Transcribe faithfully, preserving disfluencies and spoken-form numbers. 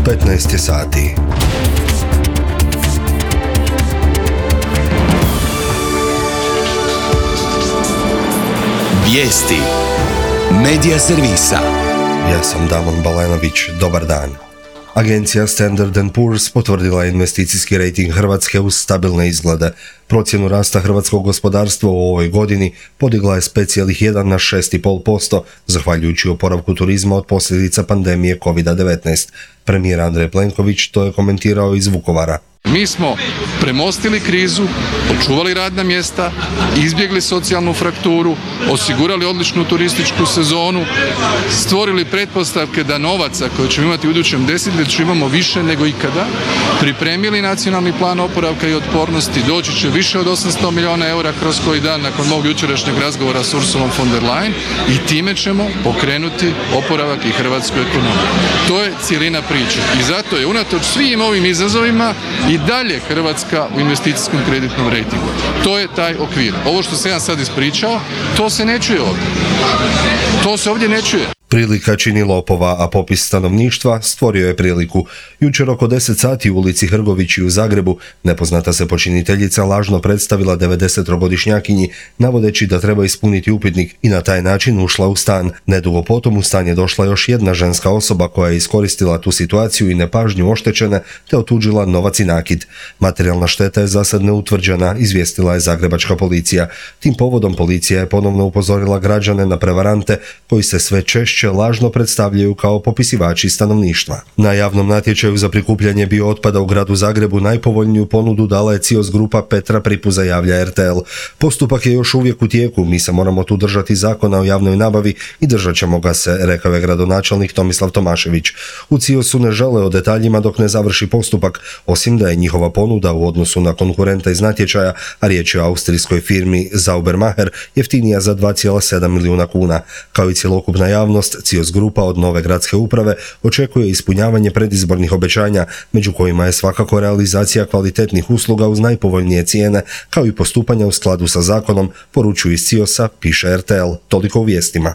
petnaest je sati. Vijesti Medija servisa. Ja sam Damon Balenović, dobar dan. Agencija Standard and Poor's potvrdila je investicijski rejting Hrvatske uz stabilne izglede. Procjenu rasta hrvatskog gospodarstva u ovoj godini podigla je s pet zarez jedan na šest zarez pet posto, zahvaljujući oporavku turizma od posljedica pandemije kovid devetnaest. Premijer Andrej Plenković to je komentirao iz Vukovara. Mi smo premostili krizu, očuvali radna mjesta, izbjegli socijalnu frakturu, osigurali odličnu turističku sezonu, stvorili pretpostavke da novaca koje ćemo imati u idućem desetljeću imamo više nego ikada, pripremili nacionalni plan oporavka i otpornosti, doći će više od osamsto milijuna eura kroz koji dan nakon mog jučerašnjeg razgovora s Ursulom von der Leyen i time ćemo pokrenuti oporavak i hrvatsku ekonomiju. To je cijelina priče i zato je unatoč svim ovim izazovima i dalje Hrvatska u investicijskom kreditnom rejtingu. To je taj okvir. Ovo što sam ja sad ispričao, to se ne čuje ovdje. To se ovdje ne čuje. Prilika čini lopova, a popis stanovništva stvorio je priliku. Jučer oko deset sati u ulici Hrgovići u Zagrebu nepoznata se počiniteljica lažno predstavila devedesettrogodišnjakinji, navodeći da treba ispuniti upitnik i na taj način ušla u stan. Nedugo potom u stan je došla još jedna ženska osoba koja je iskoristila tu situaciju i nepažnju oštećene te otuđila novac i nakit. Materijalna šteta je zasad neutvrđena, izvijestila je zagrebačka policija. Tim povodom policija je ponovno upozorila građane na prevarante koji se sve češće lažno predstavljaju kao popisivači stanovništva. Na javnom natječaju za prikupljanje biootpada u gradu Zagrebu najpovoljniju ponudu dala je Cios grupa Petra Pripuza, javlja er te el. Postupak je još uvijek u tijeku, mi se moramo tu držati zakona o javnoj nabavi i držat ćemo ga se, rekao je gradonačelnik Tomislav Tomašević. U Ciosu ne žele o detaljima dok ne završi postupak, osim da je njihova ponuda u odnosu na konkurenta iz natječaja, a riječ je o austrijskoj firmi Saubermacher, jeftinija za dva zarez sedam milijuna kuna. Kao i cjelokupna javnost, Cios grupa od nove gradske uprave očekuje ispunjavanje predizbornih obećanja, među kojima je svakako realizacija kvalitetnih usluga uz najpovoljnije cijene, kao i postupanja u skladu sa zakonom, poručuju iz Ciosa, piše er te el. Toliko u vijestima.